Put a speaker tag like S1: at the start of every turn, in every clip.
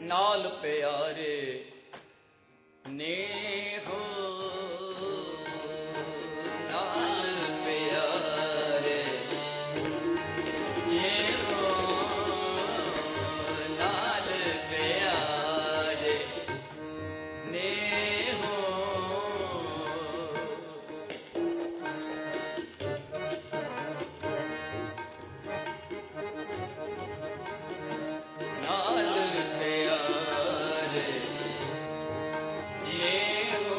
S1: नाल प्यारे ने हो नाल प्यारे ने हो नाल प्यारे ने हो नाल प्यारे ये हो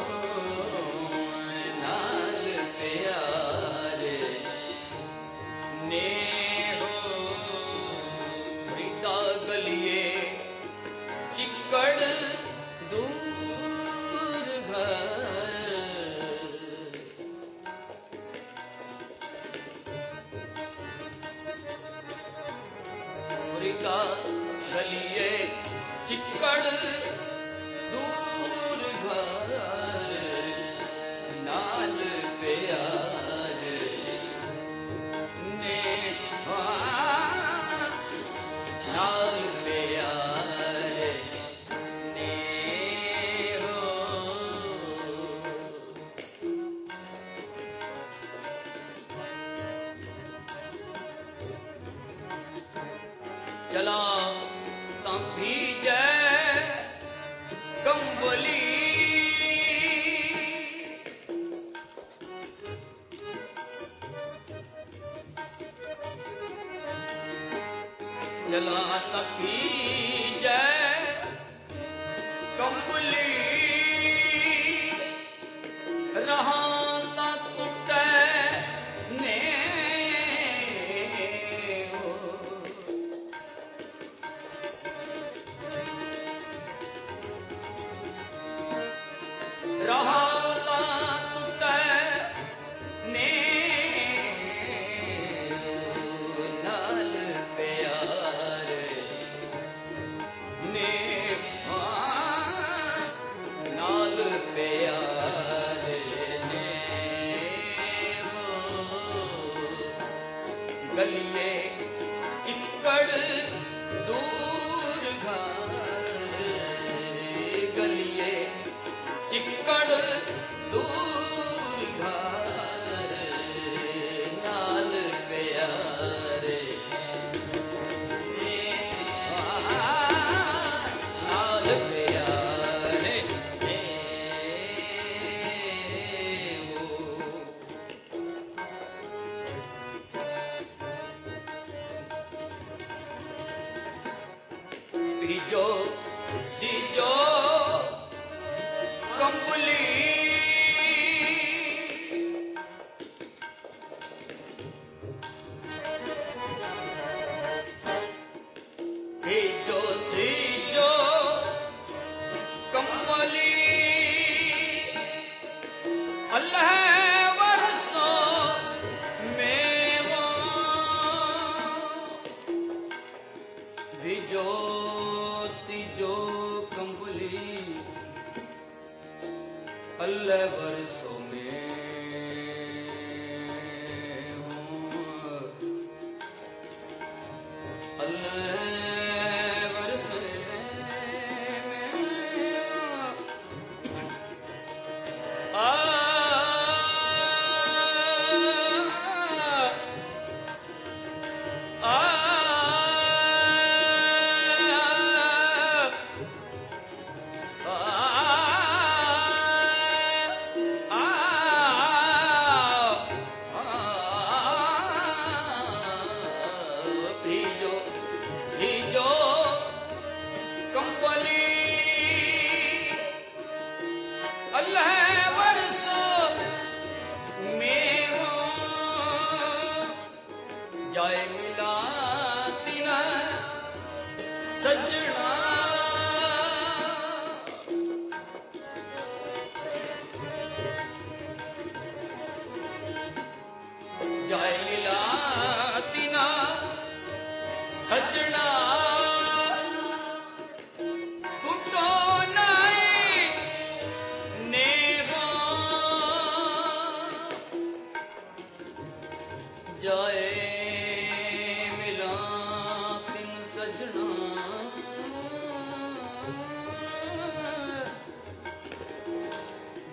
S1: नाल प्यारे ने हो प्रीता गलिए चिक्कड़ दूर घर प्रीता गलिए चिक्कड़ दूर घर नाल प्यारे ने नाल प्यारे ने हो चला तां भीजे कंबली चला तां भीजे कंबली रहा तां टुटे ने हो रहा टुटे ने नाल प्यारे ने नाल प्यारे ने हो गलिए चिक्कड़ दूर घर गलिए चिक्कड़ दूर घर नाल प्यारे नाल प्यारे हो भीजो सीजो कंबली भीजो सीजो कंबली अल्लाह वरसो मेवा भीजो सीजो कंबली अल्लाह वर्षों में हूँ अल्लाह वर्षों में आ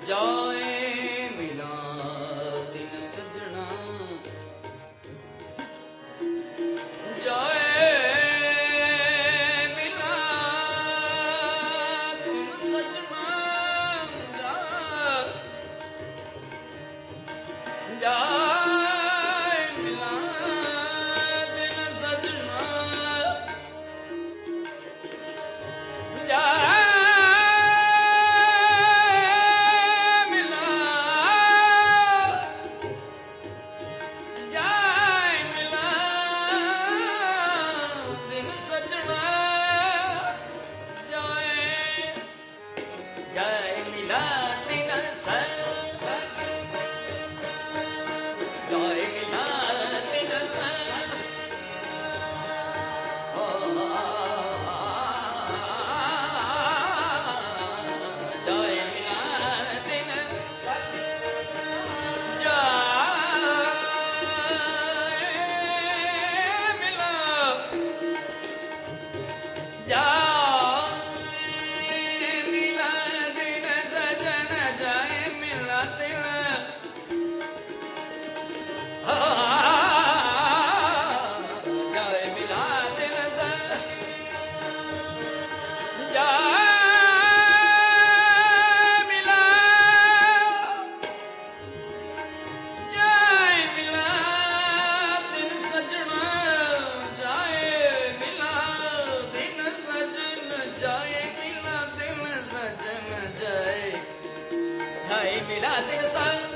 S1: जाए मिला दिन सजना जाए मिला दिन सजना जाए मिला दिन सजना जाए मिला दिन सा